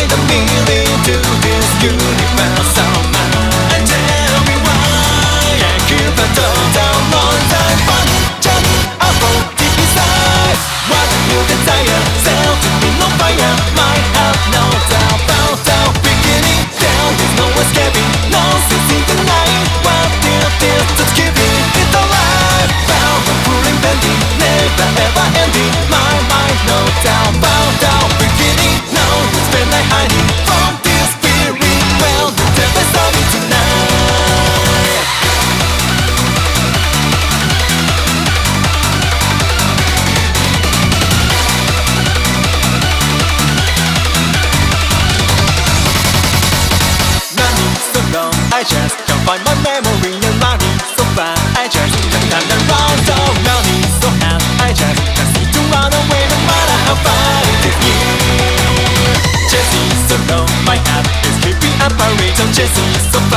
find the meaning to this universal mind. And tell me why I keep a total long time fun. Just a hope deep inside. What you desire, self to be no fire. My heart no doubt, bow down, beginning. There is no escaping, no ceasing the night. What this just keeping it alive. Bow from pulling bending, never ever ending. My mind no doubt, bow down, beginning. No, it's been like hiding from this spirit. Well, the devil saw me tonight. Running so long, I just can't find my memory. And running so far, I just can't turn around. Oh, running so hard, I just can't seem to run away. No matter how far it is near. Chasing so long, my heart is keeping up a rate. I'm chasing so